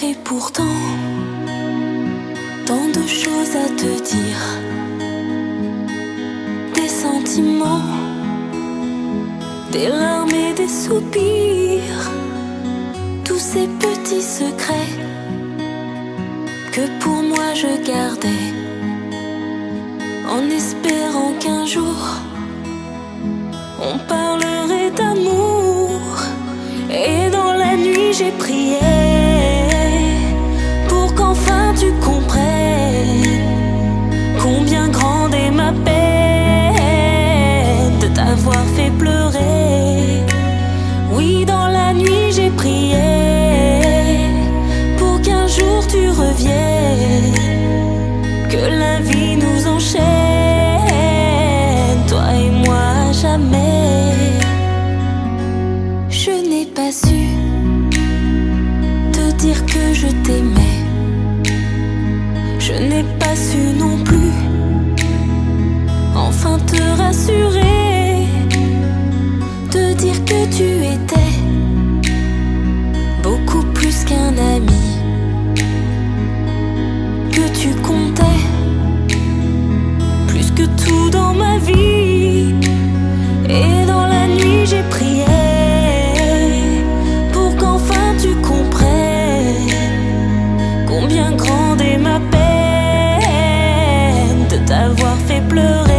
Et pourtant, tant de choses à te dire, des sentiments, des larmes et des soupirs, tous ces petits secrets que pour moi je gardais, en espérant qu'un jour on parlerait d'amour. Et dans la nuit j'ai prié pour qu'enfin tu comprennes combien grande est ma peine de t'avoir fait pleurer. Oui, dans la nuit j'ai prié pour qu'un jour tu reviennes, que la vie nous enchaîne, toi et moi à jamais. Je n'ai pas su te dire que je t'aimais, je n'ai pas su non plus enfin te rassurer, te dire que tu étais beaucoup plus qu'un ami, que tu comptais plus que tout dans ma vie. Et dans la nuit j'ai prié pour qu'enfin tu comprennes combien grande est ma peine de t'avoir fait pleurer.